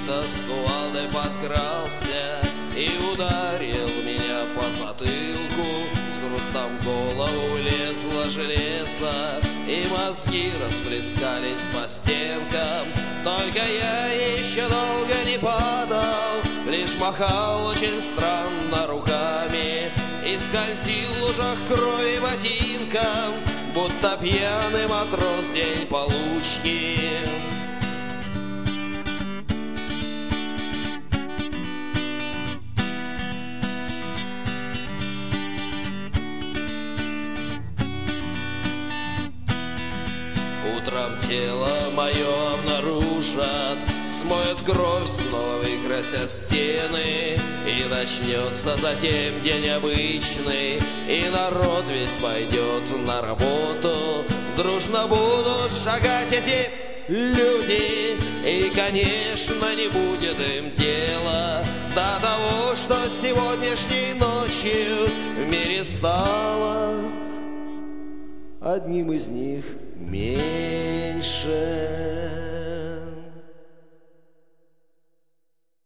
кто-то с кувалдой подкрался и ударил меня по затылку. С хрустом в голову влезло железо, и мозги расплескались по стенкам. Только я еще долго не падал, лишь махал очень странно руками и скользил в лужах крови ботинком, будто пьяный матрос день получки. Утром тело мое обнаружат, смоют кровь, снова выкрасят стены, и начнется затем день обычный, и народ весь пойдет на работу. Дружно будут шагать эти люди, и, конечно, не будет им дела до того, что сегодняшней ночью в мире стало одним из них меньше.